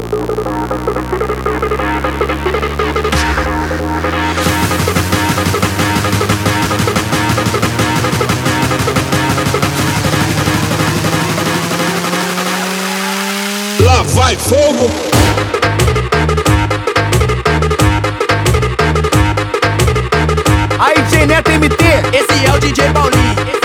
Lá vai fogo! Aí, DJ Neto MT, Esse é o DJ Paulinho.